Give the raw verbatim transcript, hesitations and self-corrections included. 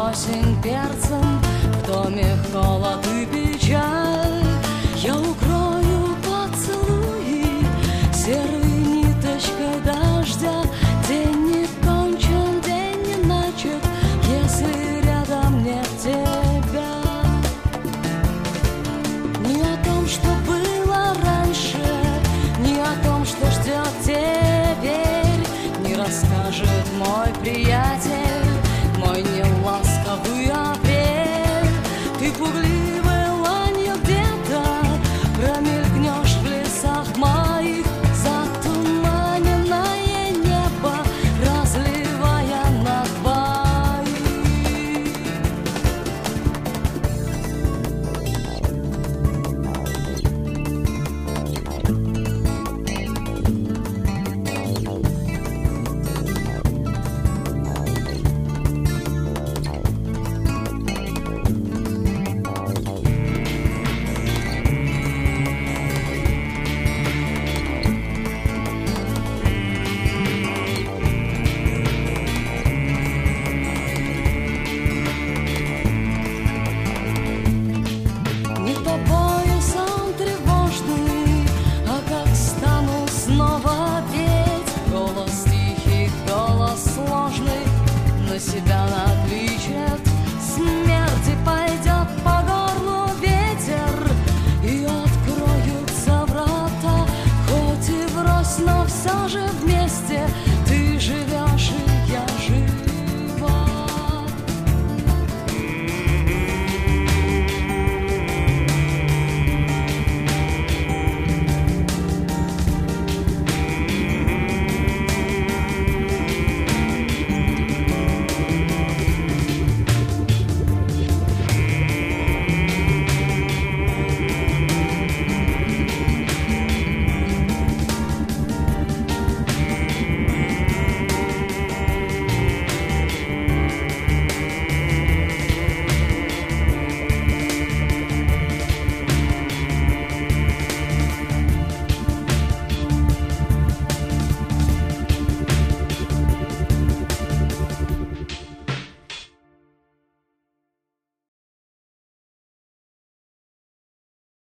осень перцем, в доме холод и печаль. Я укрою поцелуи серой ниточкой дождя. День не кончен, день не начат, если рядом нет тебя. Не о том, что было раньше, не о том, что ждет теперь, не расскажет мой приятель, мой неласковый апрель. Ты пугливой ланью где-то промелькнешь в лесах моих, затуманенное небо разливая на двоих. Не тобою сам тревожный, а как стану снова петь. Голос тихий, голос сложный, на себя